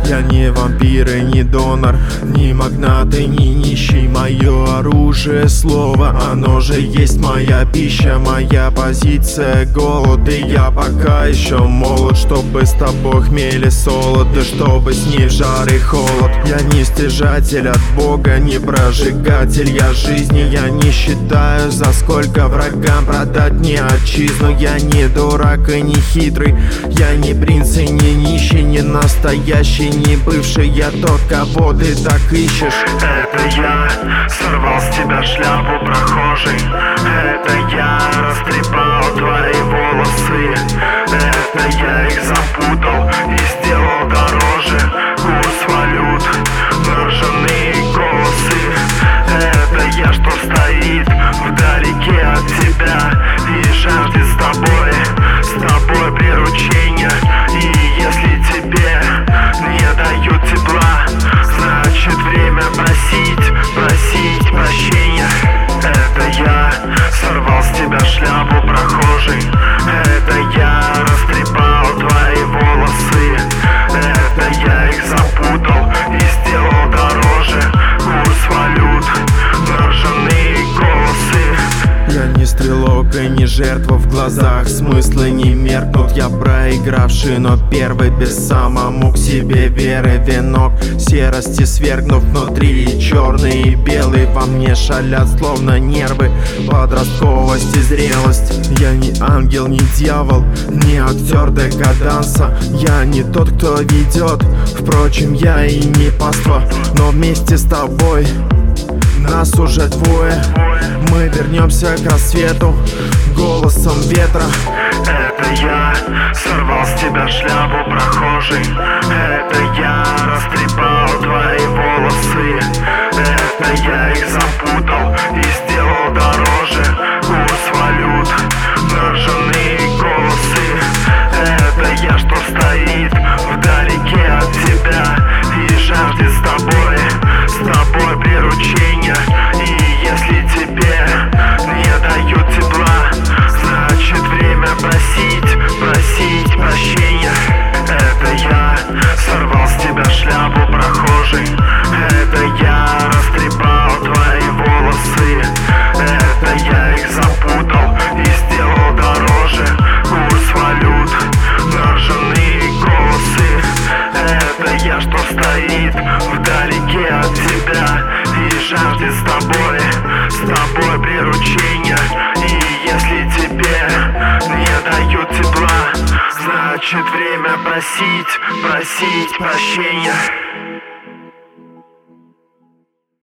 Я не вампир и не донор, не магнат и не нищий. Мое оружие слово, оно же есть моя пища. Моя позиция голод, и я пока еще молод, чтобы с тобой хмель и солод, да чтобы с ней жар и холод. Я не стяжатель от Бога, не прожигатель я жизни. Я не считаю, за сколько врагам продать мне отчизну. Я не дурак и не хитрый, я не принц и не нищий, не настоящий, не бывший. Я тот, кого ты так ищешь. Это я сорвал с тебя шляпу, прохожий. Это я растрепал твои волосы. Это я их запутал и сделал дороже. Курс валют на ржаные голосы. Это я, что стоит вдалеке от тебя и жаждет с тобой приручения. И если тебе не дают тепла, значит время просить прощения. Это я сорвал с тебя шляпу, прохожий. Это я растрепал твои волосы. Это я их запутал и сделал дороже. Курс валют на ржаные голосы. Я не стрелок и не жертва, в глазах смыслы не меркнут. Я проигравший, но первый без самому к себе веры. Венок серости свергнув внутри, и черный и белый во мне шалят словно нервы. Подростковость и зрелость. Я не ангел, не дьявол, не актер декаданса. Я не тот, кто ведет, впрочем, я и не паства. Но вместе с тобой нас уже двое. Мы вернемся к рассвету голосом ветра. Это я сорвал с тебя шляпу, прохожий. Это я растрепал твои волосы. Это я их запутал и сделал дороже. Курс валют на ржаные голосы. Это я, что стоит вдалеке от тебя и жаждет с тобой приручения. И если тебе не дают тепла, значит время просить прощения. Это я сорвал с тебя шляпу, прохожий. Это я растрепал твои волосы. Это я их запутал и сделал дороже. Курс валют на ржаные голосы. Это я, что стоит вдалеке от тебя и жаждет с тобой приручения. И если тебе не дают тепла, значит время просить прощения.